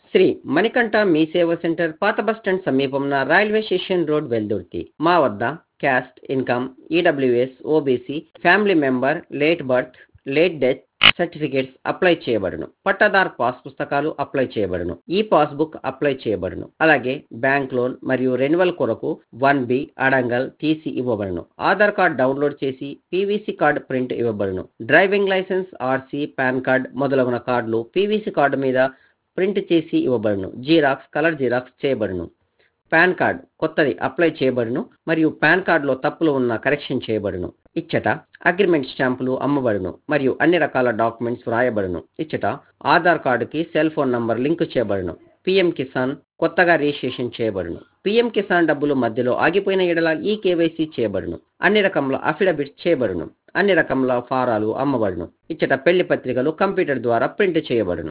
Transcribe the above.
శ్రీ మణికంఠ మీ సేవ సెంటర్ పాత బస్టాండ్ సమీపంన రైల్వే స్టేషన్ రోడ్ వెల్దుర్తి. మా వద్ద caste, income, EWS, OBC, family member, late birth, late death certificates apply చేయబడును. పట్టాదార్ పాస్ పుస్తకాలు అప్లై చేయబడును. ఈ పాస్బుక్ అప్లై చేయబడును. అలాగే బ్యాంక్ లోన్ మరియు రెన్యువల్ కొరకు 1B అడంగల్ తీసి ఇవ్వబడును. ఆధార్ కార్డ్ డౌన్లోడ్ చేసి పీవీసీ కార్డు ప్రింట్ ఇవ్వబడును. Driving licence, RC, PAN card మొదలగున కార్డులు పీవీసీ కార్డు మీద ప్రింట్ చేసి ఇవ్వబడును. జిరాక్స్, కలర్ జిరాక్స్ చేయబడును. పాన్ కార్డ్ కొత్తది అప్లై చేయబడును మరియు పాన్ కార్డులో తప్పులు ఉన్న కరెక్షన్ చేయబడును. ఇచ్చట అగ్రిమెంట్ స్టాంపులు అమ్మబడును మరియు అన్ని రకాల డాక్యుమెంట్స్ వ్రాయబడును. ఇచ్చట ఆధార్ కార్డుకి సెల్ ఫోన్ నంబర్ లింక్ చేయబడును. పిఎం కిసాన్ కొత్తగా రిజిస్ట్రేషన్ చేయబడును. పిఎం కిసాన్ డబ్బులు మధ్యలో ఆగిపోయిన ఎడల ఈ కేవైసీ చేయబడును. అన్ని రకముల అఫిడవిట్స్ చేయబడును. అన్ని రకముల ఫారాలు అమ్మబడును. ఇచ్చట పెళ్లి పత్రికలు కంప్యూటర్ ద్వారా ప్రింట్ చేయబడును.